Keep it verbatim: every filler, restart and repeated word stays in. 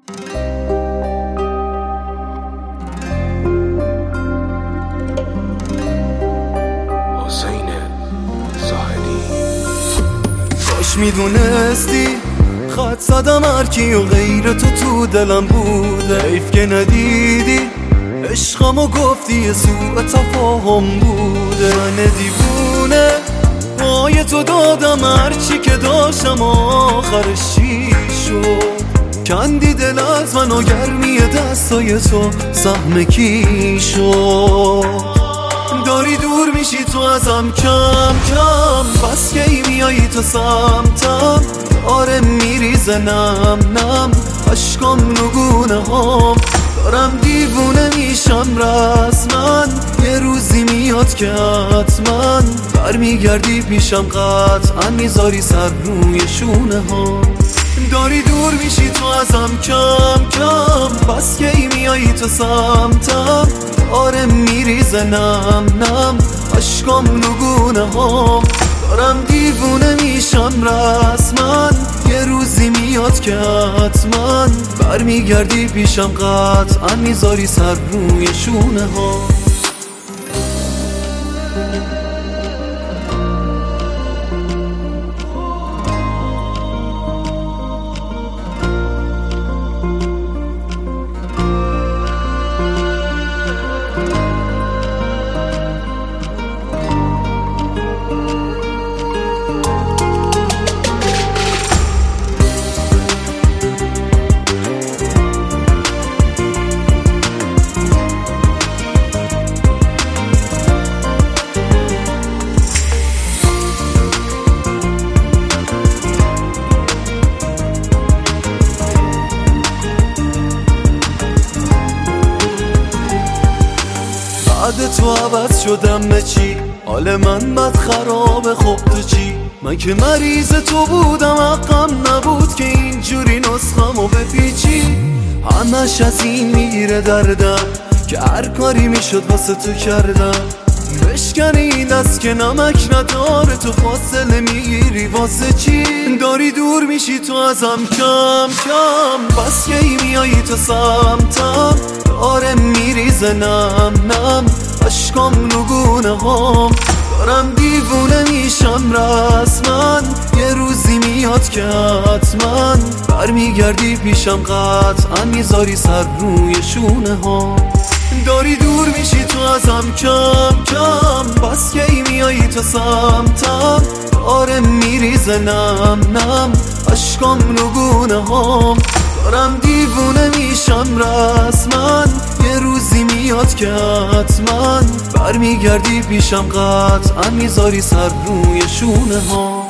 حسین زاهدی. کاش میدونستی خط زدم هرکی و غیر تو تو دلم بوده، حیف که ندیدی عشقمو گفتی سوء تفاهم بوده. من دیوونه پای تو دادم هرچی که داشتم آخرش چی شد؟ کندی دل از من و گرمی دستای تو سهم کی شد؟ داری دور میشی تو ازم کم کم، بس که ای میایی تو سمتم، آره میریزه نم نم عشقم نگونه هم. دارم دیوونه میشم رسمن، یه روزی میاد که حتما برمیگردی پیشم، قطعا میذاری سر روی شونه ها. داری دور میشی تو ازم کم کم، بس که ای میایی تو سمتم، آره میریزه نم نم عشقم نگونه هم. دارم دیوونه میشم رسمن، یه روزی میاد که حتما برمیگردی پیشم، قطعا میذاری سر روی شونه ها. بعد تو عوض شدم به چی؟ حال من بد خرابه، خب تو چی؟ من که مریض تو بودم، حقم نبود که اینجوری نسخمو بپیچی. همش از این میگیره دردم که هر کاری میشد واسه تو کردم. بشکنی این دست که نمک نداره، تو فاصله میگیری واسه چی؟ داری دور میشی تو ازم کم کم، بس که ای میایی تو سمتم، آره میریزه نم نم عشقم نگونه هم. دارم دیوونه میشم رسمن، یه روزی میاد که حتما برمیگردی پیشم، قطعا میذاری سر روی شونه ها. داری دور میشی تو ازم کم کم، بس که ای میایی تو سمتم، آره میریزه نم نم عشقم نگونه هم. دارم دیوونه میشم رسمن، یه روزی میاد که حتما برمیگردی پیشم، قطعا میذاری سر روی شونه ها.